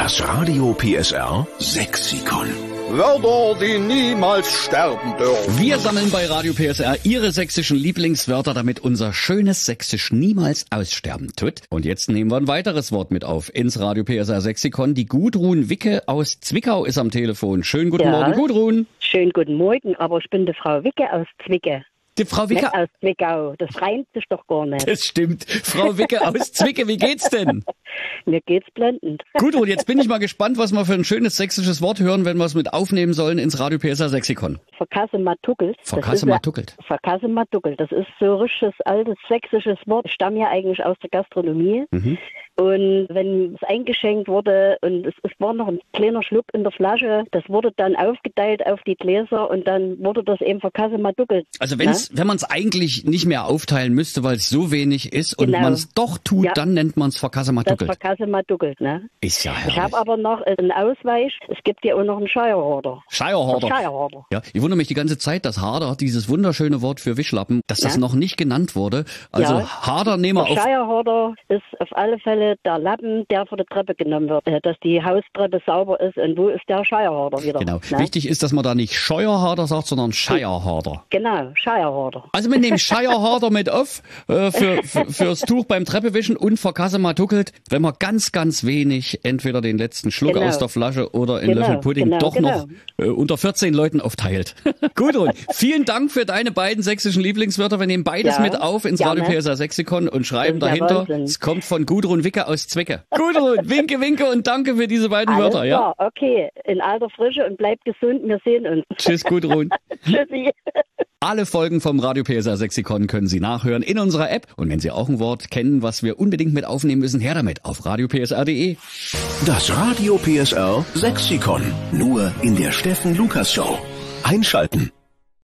Das Radio PSR Sexikon. Wörter, die niemals sterben dürfen. Wir sammeln bei Radio PSR Ihre sächsischen Lieblingswörter, damit unser schönes Sächsisch niemals aussterben tut. Und jetzt nehmen wir ein weiteres Wort mit auf ins Radio PSR Sexikon. Die Gudrun Wicke aus Zwickau ist am Telefon. Schönen guten Morgen, Gudrun. Schönen guten Morgen, aber ich bin die Frau Wicke aus Zwicke. Die Frau Wicke Nicht aus Zwickau, das reimt sich doch gar nicht. Das stimmt. Frau Wicke aus Zwicke, wie geht's denn? Mir geht's blendend. Gudrun, jetzt bin ich mal gespannt, was wir für ein schönes sächsisches Wort hören, wenn wir es mit aufnehmen sollen ins Radio PSR Sexikon. Verkassematuckelt. Verkassematuckelt. Verkassematuckelt, das ist so richtiges altes sächsisches Wort. Ich stamme ja eigentlich aus der Gastronomie. Und wenn es eingeschenkt wurde und es war noch ein kleiner Schluck in der Flasche, das wurde dann aufgeteilt auf die Gläser und dann wurde das eben verkassematuckelt. Also wenn man es eigentlich nicht mehr aufteilen müsste, weil es so wenig ist und man es doch tut, dann nennt man es verkassematuckelt. Das verkassematuckelt, ne? Ist ja herrlich. Ich habe aber noch einen Ausweich. Es gibt ja auch noch einen Scheierhorder. Scheierhorder. Ja, ich wundere mich die ganze Zeit, dass Harder, dieses wunderschöne Wort für Wischlappen, dass das noch nicht genannt wurde. Also Harder nehmen wir auf. Scheierhorder ist auf alle Fälle der Lappen, der vor der Treppe genommen wird, dass die Haustreppe sauber ist. Und wo ist der Scheierhorder wieder? Genau. Ne? Wichtig ist, dass man da nicht Scheuerharder sagt, sondern Scheierharder. Genau, Scheierhorder. Also wir nehmen Scheierharder mit auf fürs Tuch beim Treppewischen und verkassematuckelt, wenn man ganz, ganz wenig entweder den letzten Schluck aus der Flasche oder in Löffelpudding noch unter 14 Leuten aufteilt. Gudrun, vielen Dank für deine beiden sächsischen Lieblingswörter. Wir nehmen beides mit auf ins Radio PSR Sexikon und schreiben dahinter, es kommt von Gudrun Wicke aus Zwicke. Gudrun, winke, winke und danke für diese beiden Wörter. Ja, okay. In alter Frische und bleibt gesund. Wir sehen uns. Tschüss, Gudrun. Tschüssi. Alle Folgen vom Radio PSR Sexikon können Sie nachhören in unserer App. Und wenn Sie auch ein Wort kennen, was wir unbedingt mit aufnehmen müssen, her damit auf radiopsr.de. Das Radio PSR Sexikon. Nur in der Steffen Lukas Show. Einschalten.